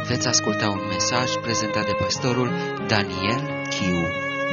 Veți asculta un mesaj prezentat de pastorul Daniel Chiu.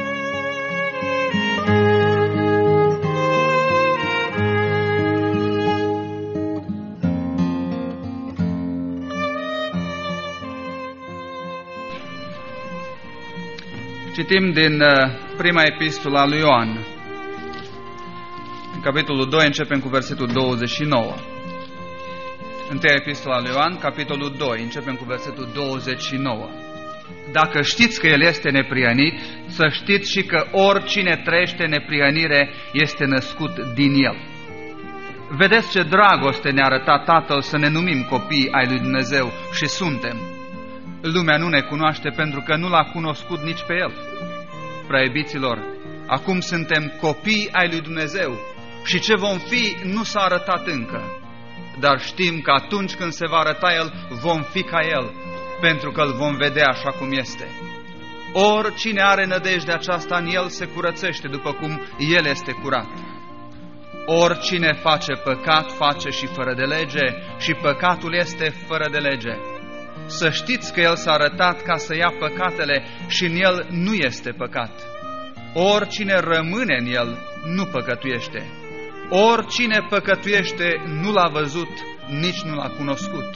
Citim din prima epistolă a lui Ioan. În capitolul 2 începem cu versetul 29. Întâia epistola lui Ioan, capitolul 2, începem cu versetul 29. Dacă știți că El este neprihănit, să știți și că oricine trăiește neprihănire este născut din El. Vedeți ce dragoste ne-a arătat Tatăl să ne numim copii ai lui Dumnezeu și suntem. Lumea nu ne cunoaște pentru că nu L-a cunoscut nici pe El. Prea iubiților, acum suntem copii ai lui Dumnezeu și ce vom fi nu s-a arătat încă. Dar știm că atunci când se va arăta El, vom fi ca El, pentru că Îl vom vedea așa cum este. Oricine are nădejdea aceasta în El se curățește după cum El este curat. Oricine face păcat, face și fără de lege, și păcatul este fără de lege. Să știți că El s-a arătat ca să ia păcatele și în El nu este păcat. Oricine rămâne în El nu păcătuiește. Oricine păcătuiește nu L-a văzut, nici nu L-a cunoscut.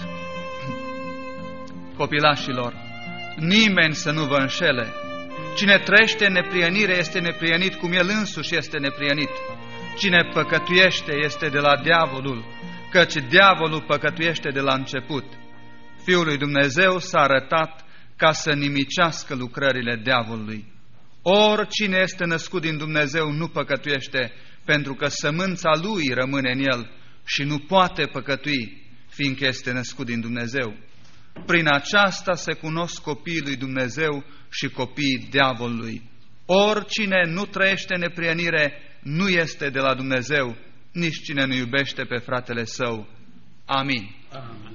Copilașilor, nimeni să nu vă înșele. Cine trăiește în neprihănire este neprihănit cum El însuși este neprihănit. Cine păcătuiește este de la diavolul, căci diavolul păcătuiește de la început. Fiul lui Dumnezeu s-a arătat ca să nimicească lucrările diavolului. Oricine este născut din Dumnezeu nu păcătuiește, pentru că sămânța lui rămâne în el și nu poate păcătui, fiindcă este născut din Dumnezeu. Prin aceasta se cunosc copiii lui Dumnezeu și copiii diavolului. Oricine nu trăiește neprihănire nu este de la Dumnezeu, nici cine nu iubește pe fratele său. Amin. Amin.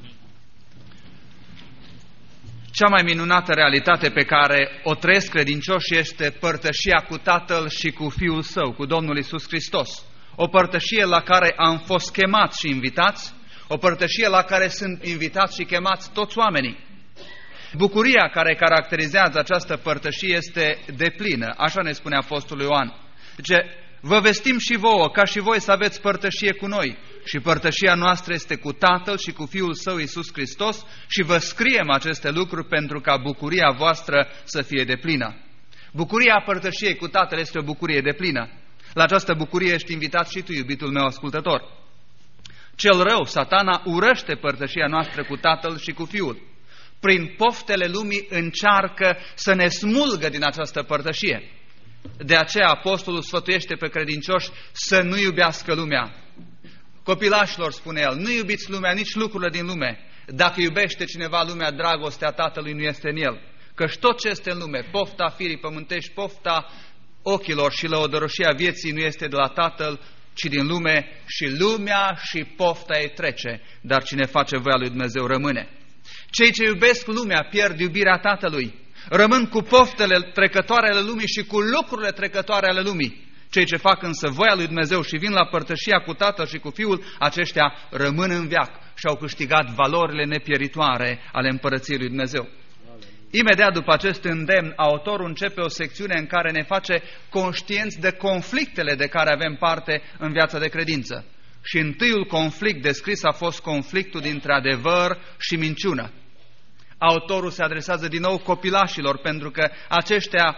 Cea mai minunată realitate pe care o trăiesc credincioșii este părtășia cu Tatăl și cu Fiul Său, cu Domnul Iisus Hristos. O părtășie la care am fost chemați și invitați, o părtășie la care sunt invitați și chemați toți oamenii. Bucuria care caracterizează această părtășie este deplină, așa ne spune Apostolul Ioan. Zice, vă vestim și vouă, ca și voi să aveți părtășie cu noi. Și părtășia noastră este cu Tatăl și cu Fiul Său Iisus Hristos și vă scriem aceste lucruri pentru ca bucuria voastră să fie deplină. Bucuria părtășiei cu Tatăl este o bucurie deplină. La această bucurie ești invitat și tu, iubitul meu ascultător. Cel rău, Satana, urăște părtășia noastră cu Tatăl și cu Fiul. Prin poftele lumii încearcă să ne smulgă din această părtășie. De aceea apostolul sfătuiește pe credincioși să nu iubească lumea. Copilașilor, spune el, nu iubiți lumea, nici lucrurile din lume. Dacă iubește cineva lumea, dragostea Tatălui nu este în el. Căci tot ce este în lume, pofta firii pământești, pofta ochilor și lăudăroșia vieții nu este de la Tatăl, ci din lume, și lumea și pofta ei trece, dar cine face voia lui Dumnezeu rămâne. Cei ce iubesc lumea pierd iubirea Tatălui, rămân cu poftele trecătoare ale lumii și cu lucrurile trecătoare ale lumii. Cei ce fac însă voia lui Dumnezeu și vin la părtășia cu Tatăl și cu Fiul, aceștia rămân în veac și au câștigat valorile nepieritoare ale împărăției lui Dumnezeu. Imediat după acest îndemn, autorul începe o secțiune în care ne face conștienți de conflictele de care avem parte în viața de credință. Și întâiul conflict descris a fost conflictul dintre adevăr și minciună. Autorul se adresează din nou copilașilor, pentru că aceștia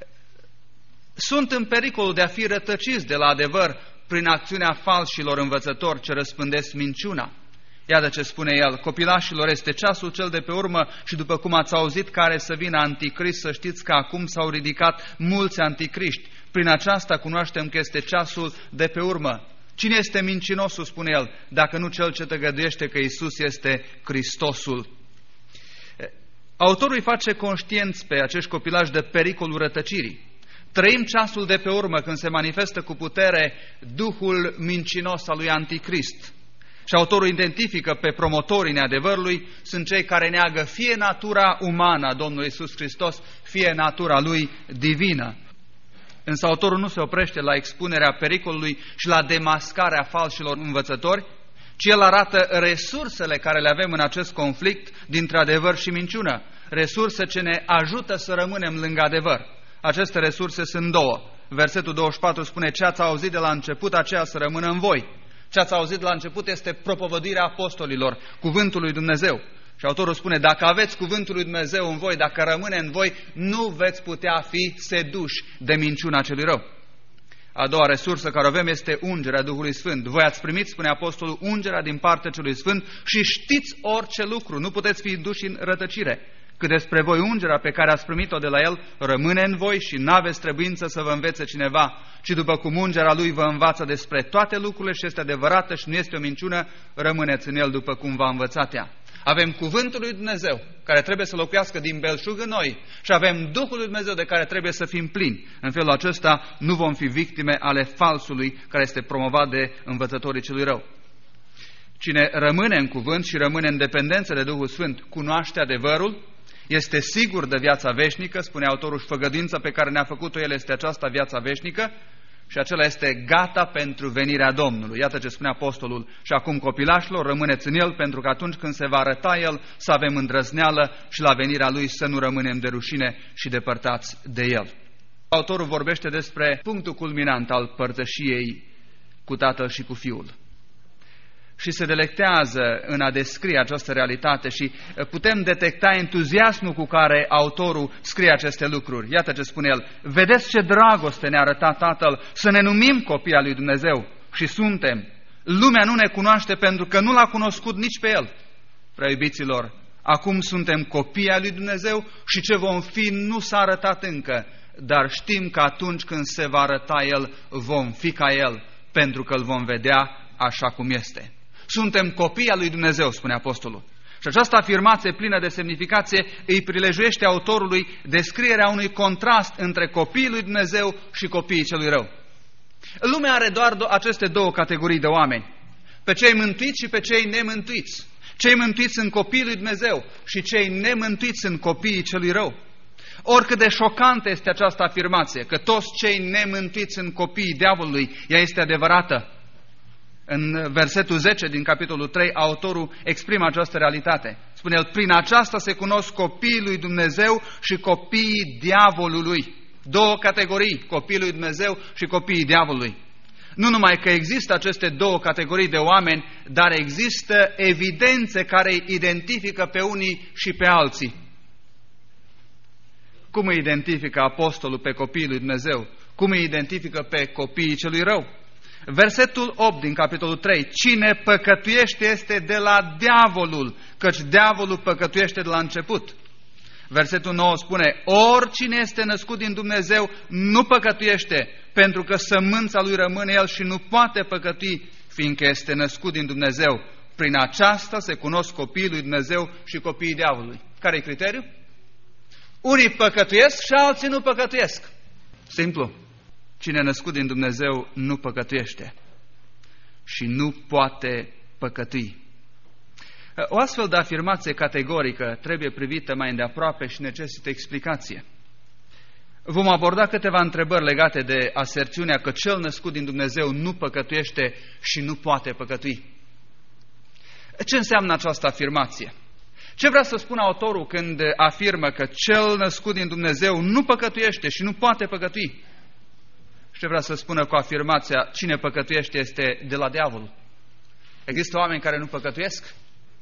sunt în pericolul de a fi rătăciți de la adevăr prin acțiunea falșilor învățători ce răspândesc minciuna. Iată ce spune el, copilașilor, este ceasul cel de pe urmă și după cum ați auzit care să vină anticrist, să știți că acum s-au ridicat mulți anticriști. Prin aceasta cunoaștem că este ceasul de pe urmă. Cine este mincinosul, spune el, dacă nu cel ce tăgăduiește că Iisus este Hristosul? Autorul îi face conștienți pe acești copilași de pericolul rătăcirii. Trăim ceasul de pe urmă când se manifestă cu putere duhul mincinos al lui Anticrist. Și autorul identifică pe promotorii neadevărului, sunt cei care neagă fie natura umană a Domnului Iisus Hristos, fie natura Lui divină. Însă autorul nu se oprește la expunerea pericolului și la demascarea falșilor învățători, ci El arată resursele care le avem în acest conflict dintre adevăr și minciună, resurse ce ne ajută să rămânem lângă adevăr. Aceste resurse sunt două. Versetul 24 spune: ce ați auzit de la început, aceea să rămână în voi. Ce ați auzit de la început este propovădirea apostolilor, cuvântul lui Dumnezeu. Și autorul spune: dacă aveți cuvântul lui Dumnezeu în voi, dacă rămâne în voi, nu veți putea fi seduși de minciuna celui rău. A doua resursă care o avem este ungerea Duhului Sfânt. Voi ați primit, spune apostolul, ungerea din partea celui Sfânt și știți orice lucru, nu puteți fi duși în rătăcire. Cât despre voi, ungerea pe care ați primit-o de la El rămâne în voi și n-aveți trebuință să vă învețe cineva, ci după cum ungerea Lui vă învață despre toate lucrurile și este adevărată și nu este o minciună, rămâneți în El după cum v-a învățat ea. Avem cuvântul lui Dumnezeu care trebuie să locuiască din belșug în noi și avem Duhul lui Dumnezeu de care trebuie să fim plini. În felul acesta nu vom fi victime ale falsului care este promovat de învățătorii celui rău. Cine rămâne în cuvânt și rămâne în dependență de Duhul Sfânt, cunoaște adevărul, este sigur de viața veșnică, spune autorul, și făgăduința pe care ne-a făcut-o El este aceasta, viața veșnică, și acela este gata pentru venirea Domnului. Iată ce spune apostolul: și acum, copilașilor, rămâneți în El, pentru că atunci când se va arăta El, să avem îndrăzneală și la venirea Lui să nu rămânem de rușine și depărtați de El. Autorul vorbește despre punctul culminant al părtășiei cu Tatăl și cu Fiul. Și se delectează în a descrie această realitate și putem detecta entuziasmul cu care autorul scrie aceste lucruri. Iată ce spune el: vedeți ce dragoste ne-a arătat Tatăl să ne numim copii al lui Dumnezeu și suntem. Lumea nu ne cunoaște pentru că nu l-a cunoscut nici pe El. Prea iubiților, acum suntem copii al lui Dumnezeu și ce vom fi nu s-a arătat încă, dar știm că atunci când se va arăta El, vom fi ca El, pentru că îl vom vedea așa cum este. Suntem copii al lui Dumnezeu, spune apostolul. Și această afirmație plină de semnificație îi prilejuiește autorului descrierea unui contrast între copiii lui Dumnezeu și copiii celui rău. Lumea are doar aceste două categorii de oameni: pe cei mântuiți și pe cei nemântuiți. Cei mântuiți sunt copiii lui Dumnezeu și cei nemântuiți sunt copiii celui rău. Oricât de șocantă este această afirmație, că toți cei nemântuiți sunt copiii diavolului, ea este adevărată. În versetul 10 din capitolul 3, autorul exprimă această realitate. Spune el: prin aceasta se cunosc copiii lui Dumnezeu și copiii diavolului. Două categorii: copiii lui Dumnezeu și copiii diavolului. Nu numai că există aceste două categorii de oameni, dar există evidențe care îi identifică pe unii și pe alții. Cum îi identifică apostolul pe copiii lui Dumnezeu? Cum îi identifică pe copiii celui rău? Versetul 8 din capitolul 3: cine păcătuiește este de la diavolul, căci diavolul păcătuiește de la început. Versetul 9 spune: oricine este născut din Dumnezeu nu păcătuiește, pentru că sămânța lui rămâne el și nu poate păcătui, fiindcă este născut din Dumnezeu. Prin aceasta se cunosc copiii lui Dumnezeu și copiii diavolului. Care e criteriul? Unii păcătuiesc și alții nu păcătuiesc. Simplu. Cine e născut din Dumnezeu nu păcătuiește și nu poate păcătui. O astfel de afirmație categorică trebuie privită mai îndeaproape și necesită explicație. Vom aborda câteva întrebări legate de aserțiunea că cel născut din Dumnezeu nu păcătuiește și nu poate păcătui. Ce înseamnă această afirmație? Ce vrea să spună autorul când afirmă că cel născut din Dumnezeu nu păcătuiește și nu poate păcătui? Și ce vrea să spună cu afirmația cine păcătuiește este de la diavol? Există oameni care nu păcătuiesc?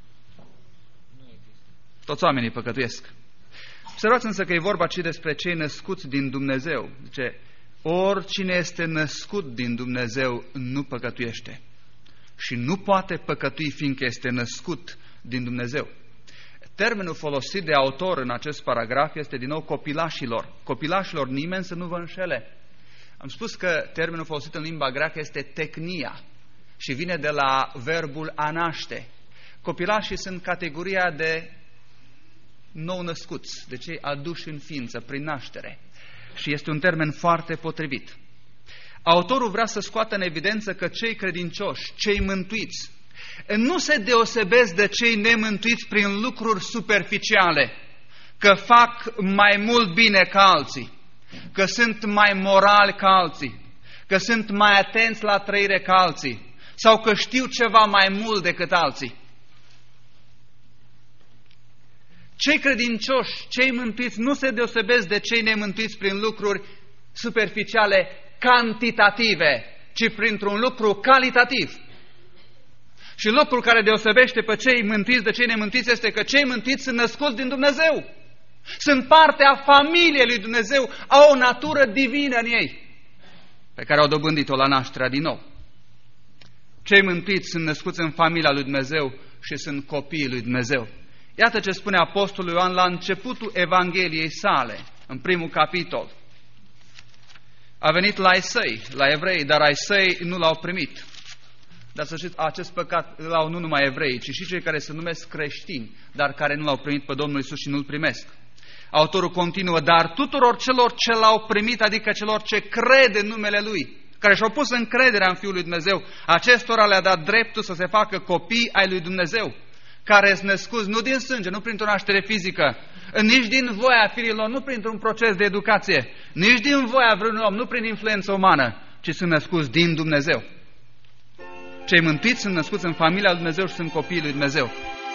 Toți oamenii păcătuiesc. Observați însă că e vorba și despre cei născuți din Dumnezeu. Zice, oricine este născut din Dumnezeu nu păcătuiește și nu poate păcătui fiindcă este născut din Dumnezeu. Termenul folosit de autor în acest paragraf este din nou copilașilor. Copilașilor, nimeni să nu vă înșele. Am spus că termenul folosit în limba greacă este teknia și vine de la verbul a naște. Copilașii sunt categoria de nou-născuți, de cei aduși în ființă prin naștere. Și este un termen foarte potrivit. Autorul vrea să scoată în evidență că cei credincioși, cei mântuiți, nu se deosebesc de cei nemântuiți prin lucruri superficiale, că fac mai mult bine ca alții, că sunt mai morali ca alții, că sunt mai atenți la trăire ca alții, sau că știu ceva mai mult decât alții. Cei credincioși, cei mântuiți, nu se deosebesc de cei nemântuiți prin lucruri superficiale, cantitative, ci printr-un lucru calitativ. Și lucrul care deosebește pe cei mântuiți de cei nemântuiți este că cei mântuiți sunt născuți din Dumnezeu. Sunt parte a familiei lui Dumnezeu, au o natură divină în ei, pe care au dobândit-o la nașterea din nou. Cei mântuiți sunt născuți în familia lui Dumnezeu și sunt copiii lui Dumnezeu. Iată ce spune Apostolul Ioan la începutul Evangheliei sale, în primul capitol. A venit la ai săi, la evrei, dar ai săi nu l-au primit. Dar să știți, acest păcat îl au nu numai evrei, ci și cei care se numesc creștini, dar care nu l-au primit pe Domnul Iisus și nu-L primesc. Autorul continuă, dar tuturor celor ce l-au primit, adică celor ce cred în numele Lui, care și-au pus încrederea în Fiul lui Dumnezeu, acestora le-a dat dreptul să se facă copii ai lui Dumnezeu, care sunt născuți nu din sânge, nu printr-o naștere fizică, nici din voia firilor, nu printr-un proces de educație, nici din voia vreunui om, nu prin influență umană, ci sunt născuți din Dumnezeu. Cei mântuiți sunt născuți în familia lui Dumnezeu și sunt copiii lui Dumnezeu.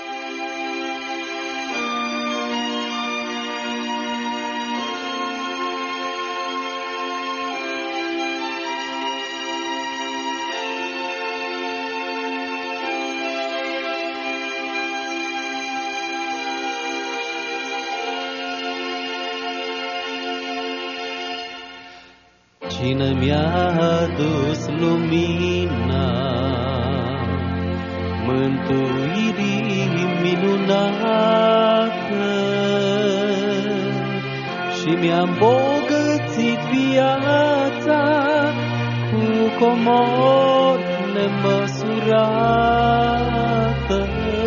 Cine mi-a adus lumina mântuirii minunată și mi-a îmbogățit viața cu comori nemăsurată.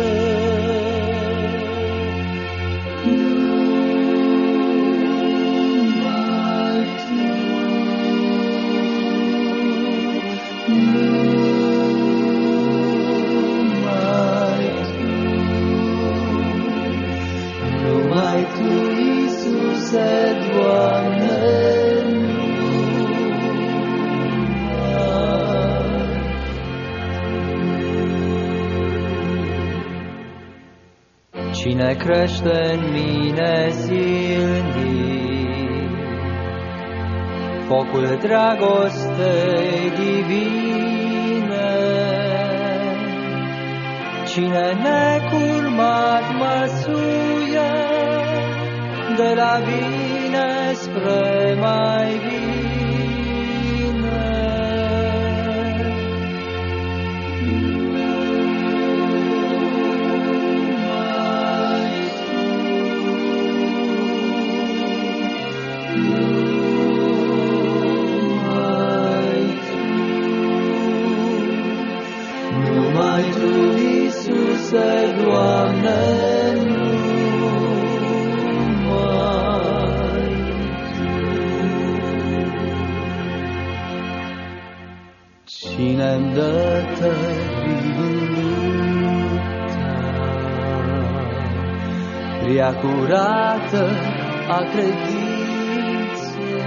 Cine crește în mine zilnic focul dragostei divine, cine necurmat mă suie de la bine spre mai bine. Numai Tu, Iisuse, Doamne, cine-mi dă tăriuța prea curată a credinței,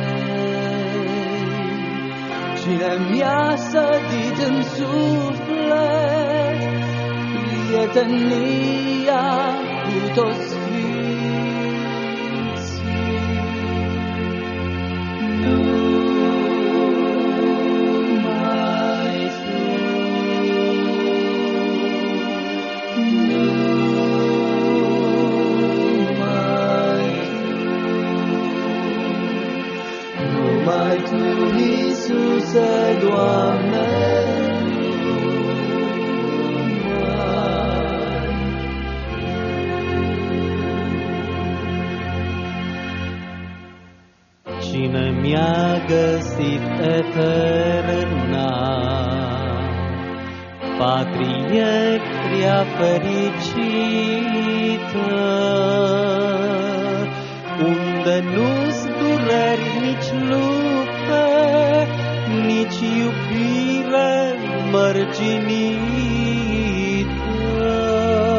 cine mi-a sădit în suflet prietenia cu toți sfinții. Numai Tu, Iisuse, Doamne, cine mi-a găsit eterna patrie prea fericită, unde nu-s dureri, nici lupte, nici iubire mărginită.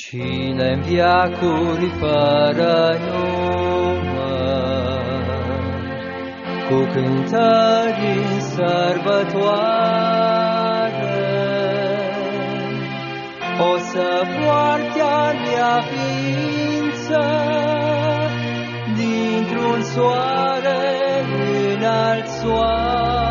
Cine-n veacuri fără număr, cu cântări în sărbătoare, o să poarte-a mea ființă dintr-un soare în alt soare.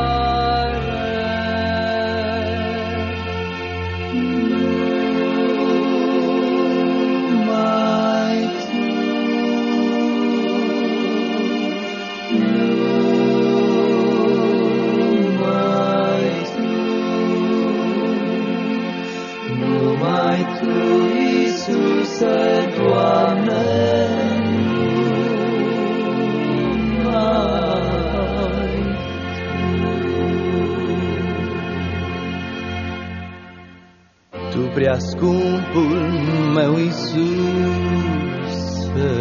Numai Tu, Iisuse, Doamne, Tu prea scumpul meu Iisuse,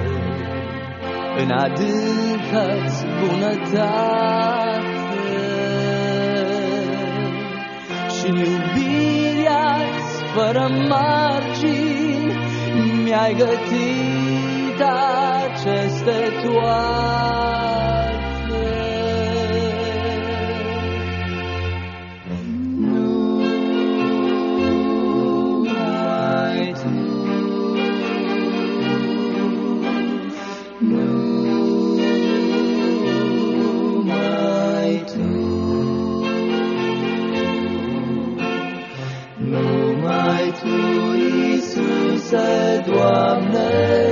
în adâncă-ți bunătate și-n iubirea-ți fără margini mi-ai gătit aceste toate. Numai Tu, numai Tu, numai Tu, Iisuse, Doamne,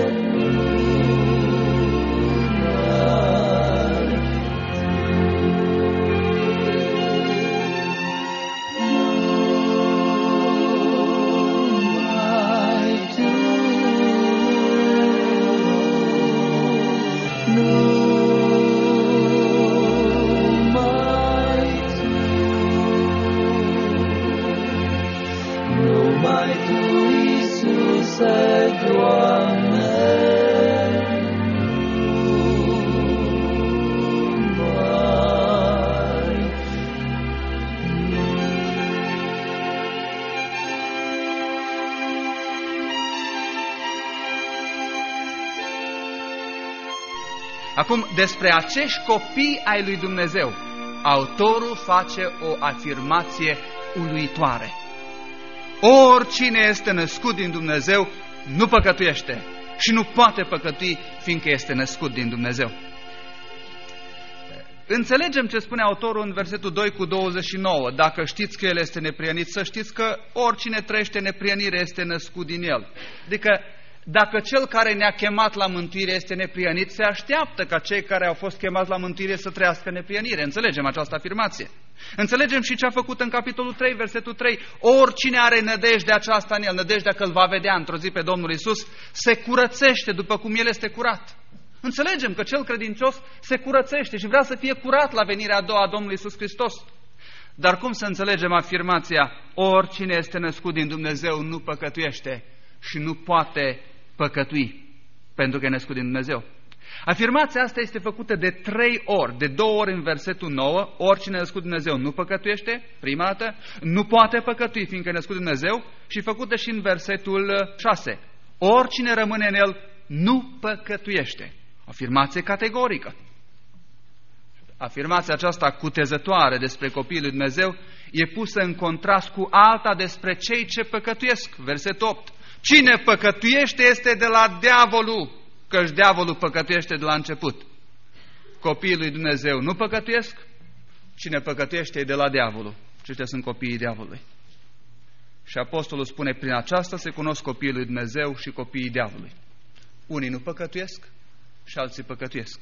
numai Tu, Iisuse, Doamne, Acum, despre acești copii ai lui Dumnezeu, autorul face o afirmație uluitoare. Oricine este născut din Dumnezeu nu păcătuiește și nu poate păcătui, fiindcă este născut din Dumnezeu. Înțelegem ce spune autorul în versetul 2 cu 29. Dacă știți că El este neprihănit, să știți că oricine trăiește neprihănire este născut din El. Adică, dacă Cel care ne-a chemat la mântuire este neprihănit, se așteaptă ca cei care au fost chemați la mântuire să trăiască neprihănire. Înțelegem această afirmație. Înțelegem și ce a făcut în capitolul 3, versetul 3. Oricine are nădejdea aceasta în El, nădejdea că îl va vedea într-o zi pe Domnul Iisus, se curățește după cum El este curat. Înțelegem că cel credincios se curățește și vrea să fie curat la venirea a doua a Domnului Iisus Hristos. Dar cum să înțelegem afirmația, oricine este născut din Dumnezeu nu păcătuiește și nu poate păcătui, pentru că e născut din Dumnezeu? Afirmația asta este făcută de 3 ori, de 2 ori în versetul 9, oricine e născut din Dumnezeu nu păcătuiește, prima dată, nu poate păcătui, fiindcă e născut din Dumnezeu, și făcută și în versetul 6, oricine rămâne în El nu păcătuiește. Afirmație categorică. Afirmația aceasta cutezătoare despre copiii lui Dumnezeu e pusă în contrast cu alta despre cei ce păcătuiesc. Versetul 8. Cine păcătuiește este de la diavolul, căci diavolul păcătuiește de la început. Copiii lui Dumnezeu nu păcătuiesc, cine păcătuiește e de la diavolul. Aceștia sunt copiii diavolului. Și apostolul spune, prin aceasta se cunosc copiii lui Dumnezeu și copiii diavolului. Unii nu păcătuiesc și alții păcătuiesc.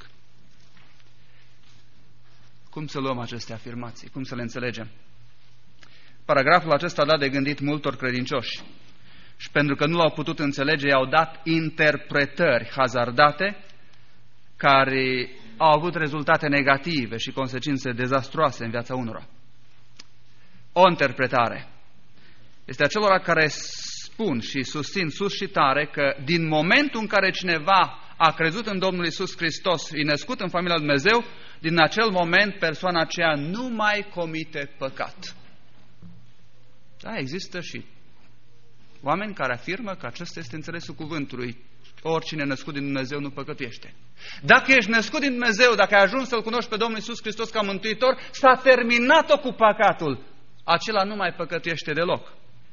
Cum să luăm aceste afirmații? Cum să le înțelegem? Paragraful acesta a dat de gândit multor credincioși. Și pentru că nu l-au putut înțelege, i-au dat interpretări hazardate care au avut rezultate negative și consecințe dezastruoase în viața unora. O interpretare este a celor care spun și susțin sus și tare că din momentul în care cineva a crezut în Domnul Iisus Hristos, e născut în familia lui Dumnezeu, din acel moment persoana aceea nu mai comite păcat. Da, există și Oameni care afirmă că acesta este înțelesul cuvântului. Oricine născut din Dumnezeu nu păcătuiește. Dacă ești născut din Dumnezeu, dacă ai ajuns să-L cunoști pe Domnul Iisus Hristos ca Mântuitor, s-a terminat-o cu păcatul. Acela nu mai păcătuiește deloc.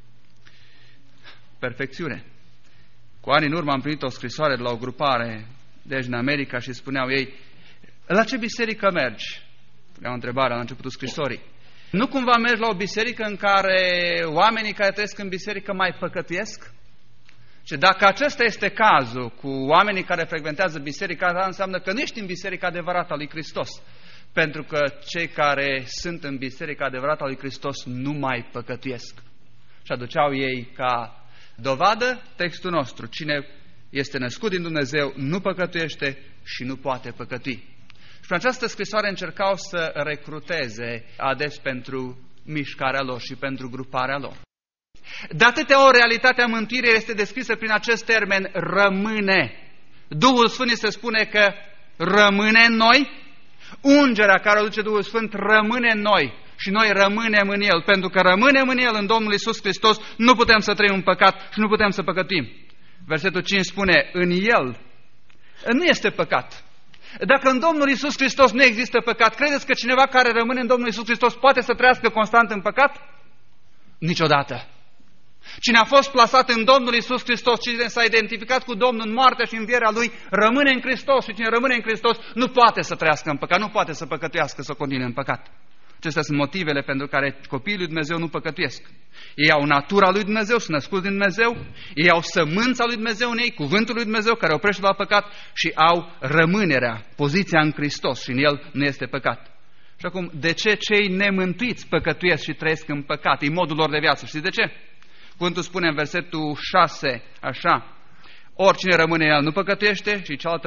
Perfecțiune. Cu ani în urmă am primit o scrisoare de la o grupare de aici în America și spuneau ei: la ce biserică mergi? Puneau întrebarea la începutul scrisorii. Nu cumva mergi la o biserică în care oamenii care trăiesc în biserică mai păcătuiesc? Și dacă acesta este cazul cu oamenii care frecventează biserica, asta înseamnă că nu ești în biserica adevărată a lui Hristos. Pentru că cei care sunt în biserica adevărată a lui Hristos nu mai păcătuiesc. Și aduceau ei ca dovadă textul nostru: cine este născut din Dumnezeu nu păcătuiește și nu poate păcătui. Și prin această scrisoare încercau să recruteze adepți pentru mișcarea lor și pentru gruparea lor. De atâtea ori, realitatea mântuirii este descrisă prin acest termen: rămâne. Duhul Sfânt se spune că rămâne în noi, ungerea care o duce Duhul Sfânt rămâne în noi și noi rămânem în El. Pentru că rămânem în El, în Domnul Iisus Hristos, nu putem să trăim în păcat și nu putem să păcătuim. Versetul 5 spune: în El nu este păcat. Dacă în Domnul Iisus Hristos nu există păcat, credeți că cineva care rămâne în Domnul Iisus Hristos poate să trăiască constant în păcat? Niciodată. Cine a fost plasat în Domnul Iisus Hristos, cine s-a identificat cu Domnul în moartea și învierea Lui, rămâne în Hristos, și cine rămâne în Hristos nu poate să trăiască în păcat, nu poate să păcătuiască, să continue în păcat. Acestea sunt motivele pentru care copiii lui Dumnezeu nu păcătuiesc. Ei au natura lui Dumnezeu, sunt născuți din Dumnezeu, ei au sămânța lui Dumnezeu în ei, cuvântul lui Dumnezeu care oprește la păcat și au rămânerea, poziția în Hristos și în El nu este păcat. Și acum, de ce cei nemântuiți păcătuiesc și trăiesc în păcat? E modul lor de viață. Știți de ce? Cuvântul spune în versetul 6, așa: oricine rămâne în El nu păcătuiește, și cealaltă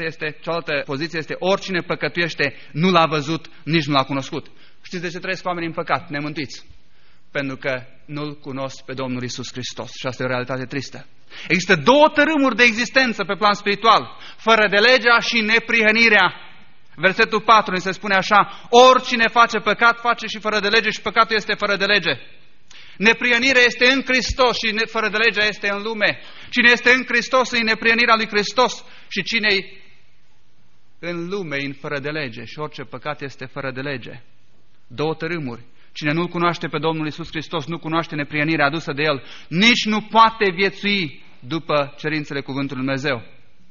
poziție este: oricine păcătuiește nu l-a văzut, nici nu l-a cunoscut. Știți de ce trăiesc oamenii în păcat, nemântuiți? Pentru că nu-L cunosc pe Domnul Iisus Hristos. Și asta e o realitate tristă. Există două tărâmuri de existență pe plan spiritual: fără de legea și neprihănirea. Versetul 4 ni se spune așa: oricine face păcat, face și fără de lege, și păcatul este fără de lege. Neprihănirea este în Hristos și fără de legea este în lume. Cine este în Hristos e în neprihănirea lui Hristos, și cine-i în lume e în fără de lege, și orice păcat este fără de lege. Două tărâmuri. Cine nu-L cunoaște pe Domnul Iisus Hristos, nu cunoaște neprihănirea adusă de El, nici nu poate viețui după cerințele cuvântului Dumnezeu.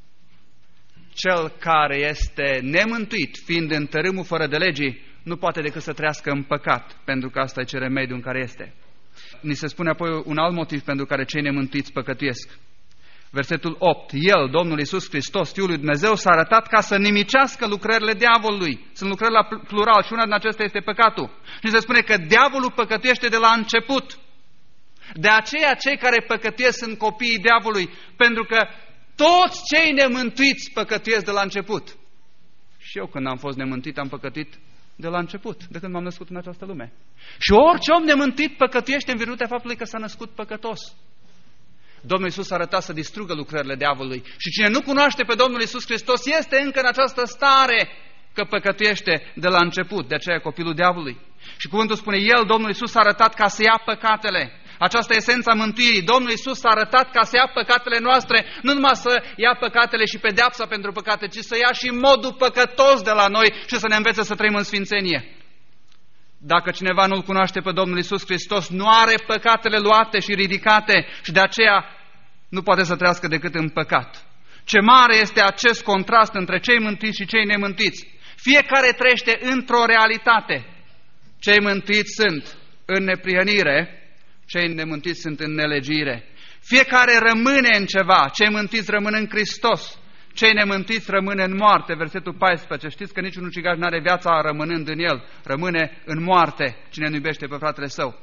Cel care este nemântuit, fiind în tărâmul fără de legii, nu poate decât să trăiască în păcat, pentru că asta e ce remediu în care este. Ni se spune apoi un alt motiv pentru care cei nemântuiți păcătuiesc. Versetul 8. El, Domnul Iisus Hristos, Fiul lui Dumnezeu, s-a arătat ca să nimicească lucrările diavolului. Sunt lucrări la plural și una din acestea este păcatul. Și se spune că diavolul păcătuiește de la început. De aceea cei care păcătuiesc sunt copiii diavolului, pentru că toți cei nemântuiți păcătuiesc de la început. Și eu, când am fost nemântuit, am păcătuit de la început, de când m-am născut în această lume. Și orice om nemântuit păcătuiește în virtutea faptului că s-a născut păcătos. Domnul Iisus a arătat să distrugă lucrările diavolului. Și cine nu cunoaște pe Domnul Iisus Hristos este încă în această stare că păcătuiește de la început. De aceea e copilul diavolului. Și cuvântul spune: El, Domnul Iisus, a arătat ca să ia păcatele. Aceasta e esența mântuirii. Domnul Iisus a arătat ca să ia păcatele noastre, nu numai să ia păcatele și pedeapsa pentru păcate, ci să ia și modul păcătos de la noi și să ne învețe să trăim în sfințenie. Dacă cineva nu-L cunoaște pe Domnul Iisus Hristos, nu are păcatele luate și ridicate și de aceea nu poate să trăiască decât în păcat. Ce mare este acest contrast între cei mântuiți și cei nemântuiți. Fiecare trăiește într-o realitate. Cei mântuiți sunt în neprihănire, cei nemântuiți sunt în nelegire. Fiecare rămâne în ceva. Cei mântuiți rămân în Hristos, cei nemântuiți rămân în moarte. Versetul 14. Știți că niciun ucigaș n-are viața rămânând în el. Rămâne în moarte cine nu iubește pe fratele său.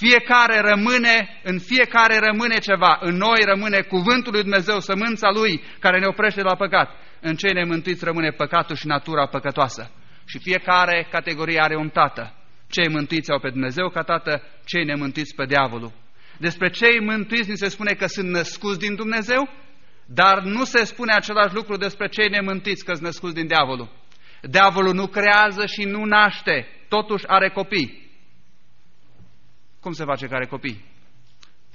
În fiecare rămâne ceva. În noi rămâne cuvântul lui Dumnezeu, sămânța Lui, care ne oprește de la păcat. În cei nemântuiți rămâne păcatul și natura păcătoasă. Și fiecare categorie are un tată. Cei mântuiți au pe Dumnezeu ca tată, cei nemântuiți pe diavolul. Despre cei mântuiți ni se spune că sunt născuți din Dumnezeu, dar nu se spune același lucru despre cei nemântuiți, că sunt născuți din diavolul. Diavolul nu creează și nu naște, totuși are copii. Cum se face că are copii?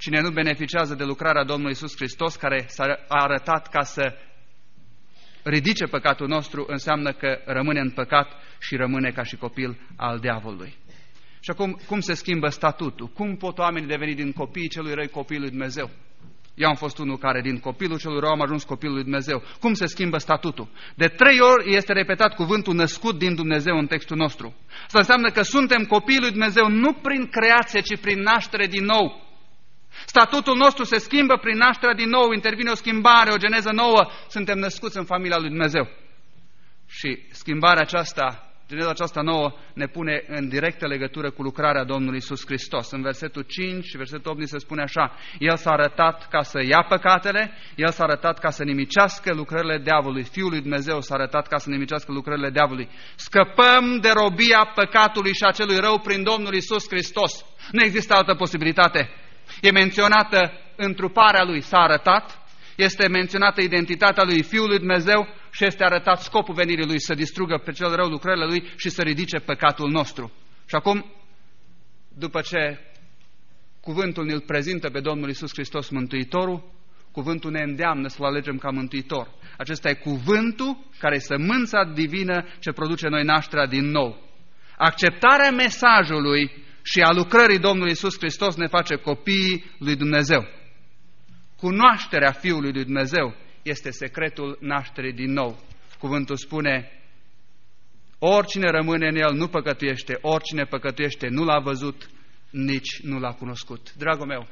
Cine nu beneficiază de lucrarea Domnului Iisus Hristos, care s-a arătat ca să ridice păcatul nostru, înseamnă că rămâne în păcat și rămâne ca și copil al diavolului. Și acum, cum se schimbă statutul? Cum pot oamenii deveni din copiii celui rău copilul lui Dumnezeu? Eu am fost unul care din copilul celui rău am ajuns copilul lui Dumnezeu. Cum se schimbă statutul? De 3 ori este repetat cuvântul născut din Dumnezeu în textul nostru. Asta înseamnă că suntem copiii lui Dumnezeu nu prin creație, ci prin naștere din nou. Statutul nostru se schimbă prin nașterea din nou, intervine o schimbare, o geneză nouă, suntem născuți în familia lui Dumnezeu. Și schimbarea aceasta, geneza aceasta nouă, ne pune în directă legătură cu lucrarea Domnului Iisus Hristos. În versetul 5 și versetul 8 se spune așa: El s-a arătat ca să ia păcatele, El s-a arătat ca să nimicească lucrările diavolului, Fiul lui Dumnezeu s-a arătat ca să nimicească lucrările diavolului. Scăpăm de robia păcatului și a celui rău prin Domnul Iisus Hristos. Nu există altă posibilitate. E menționată întruparea Lui, s-a arătat, este menționată identitatea Lui, Fiul lui Dumnezeu, și este arătat scopul venirii Lui, să distrugă pe cel rău lucrările Lui și să ridice păcatul nostru. Și acum, după ce cuvântul ne-l prezintă pe Domnul Iisus Hristos Mântuitorul, cuvântul ne îndeamnă să-L alegem ca Mântuitor. Acesta e cuvântul care e sămânța divină ce produce noi nașterea din nou. Acceptarea mesajului și a lucrării Domnului Iisus Hristos ne face copiii lui Dumnezeu. Cunoașterea Fiului lui Dumnezeu este secretul nașterii din nou. Cuvântul spune: oricine rămâne în El nu păcătuiește, oricine păcătuiește nu L-a văzut, nici nu L-a cunoscut. Dragul meu,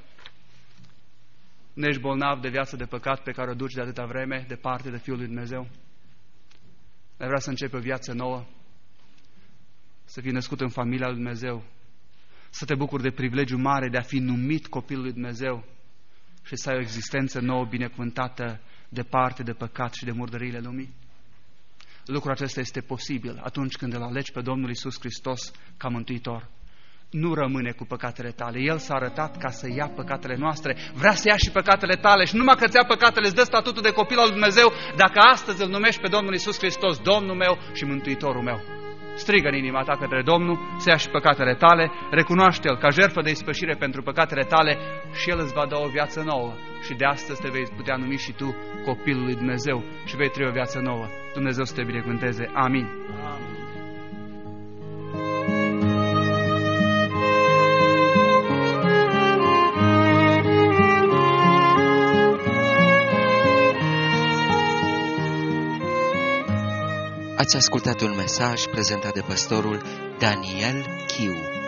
nu ești bolnav de viață de păcat pe care o duci de atâta vreme departe de Fiul lui Dumnezeu? Ai vrea să începi o viață nouă? Să fii născut în familia lui Dumnezeu? Să te bucuri de privilegiu mare de a fi numit copilul lui Dumnezeu și să ai o existență nouă, binecuvântată, departe de păcat și de murdăriile lumii? Lucrul acesta este posibil atunci când îl alegi pe Domnul Iisus Hristos ca Mântuitor. Nu rămâne cu păcatele tale. El s-a arătat ca să ia păcatele noastre. Vrea să ia și păcatele tale și numai că îți ia păcatele, îți dă statutul de copil al lui Dumnezeu dacă astăzi îl numești pe Domnul Iisus Hristos Domnul meu și Mântuitorul meu. Strigă în inima ta către Domnul să ia și păcatele tale, recunoaște-L ca jertfă de ispășire pentru păcatele tale și El îți va da o viață nouă. Și de astăzi te vei putea numi și tu copilul lui Dumnezeu și vei trăi o viață nouă. Dumnezeu să te binecuvânteze. Amin. Amin. Ați ascultat un mesaj prezentat de pastorul Daniel Chiu.